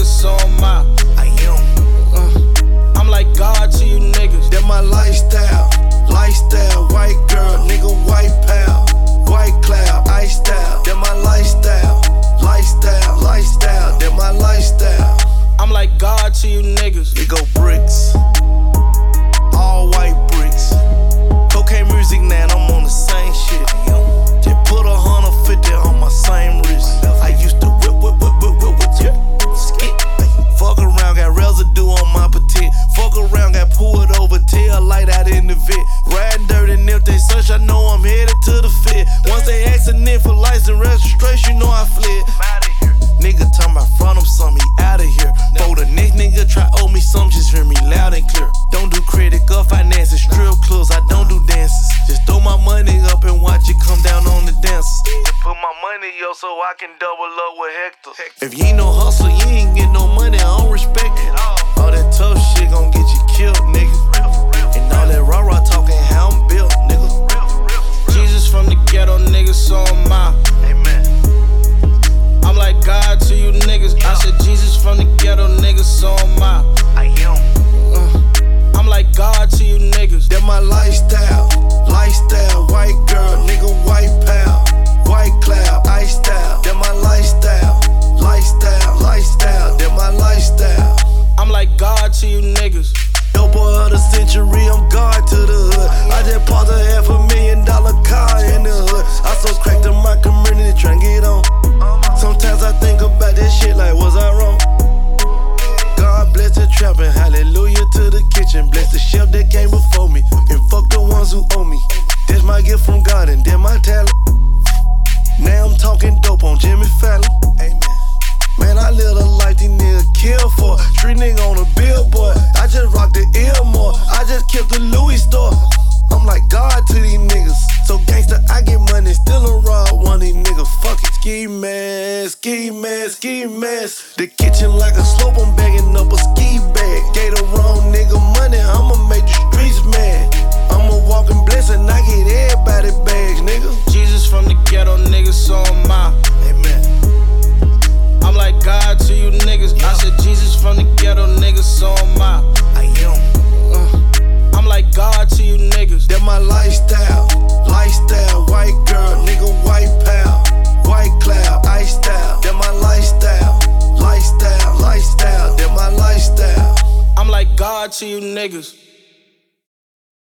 niggas, so am I am. I'm like God to you niggas. That my lifestyle, white girl, nigga, white pal, white cloud, ice style. That my lifestyle, that my lifestyle. I'm like God to you niggas. It go bricks, all white bricks. Cocaine music now, and I'm on the same shit. Just put 150 on my same wrist. I used to whip, skit. Fuck around, got residue on my petite. Fuck around, got pulled over, tail light out in the vid. Riding dirty, and if they search, I know I'm headed to the Fed. Once they accident for license registration, you know I fled. Nigga talking about front him some, he outta here. For the next nigga try owe me some, just hear me loud and clear. Don't do credit or finances, strip clubs, I don't do dances. Just throw my money up and watch it come down on the dancers. And put my money up so I can double up with Hector. If you ain't no hustle, you ain't get no money, I don't respect it. All that tough shit gon' get you killed, nigga. And all that rah-rah talking, how I'm built, nigga. Jesus from the ghetto, niggas, so am I. Amen. I'm like God to you niggas. I said Jesus from the ghetto, niggas, so am I. I'm like God to you niggas. That my lifestyle, white girl, nigga, white pal, white cloud, ice style. That my lifestyle, that my lifestyle. I'm like God to you niggas. Dope boy of the century, I'm God to the hood. I just bought a $500,000 car in the hood. I so cracked in my community, tryna get on. Sometimes I think about that shit like, was I wrong? God bless the trap and hallelujah to the kitchen. Bless the chef that came before me and fuck the ones who owe me. That's my gift from God and then my talent. Now I'm talking dope on Jimmy Fallon. Amen. Man, I live a life these niggas kill for. Street nigga on a billboard. I just rock the Ilmore. I just kept the Louis store. I'm like God to these niggas. So gangsta, I get money, still a raw one of these niggas. Fuck it. Ski mask. The kitchen like a slope, I'm bagging up a ski bag. Gave the wrong nigga money, I'ma make the streets mad. I'm a walking blessing, I get everybody bags, nigga. Jesus from the ghetto, niggas, so am I. Amen. I'm like God to you niggas. I said Jesus from the ghetto, niggas, so am I. I'm like God to you niggas. That my lifestyle, white girl, nigga, white pal, white cloud, ice style. That my lifestyle, that my lifestyle. I'm like God to you niggas.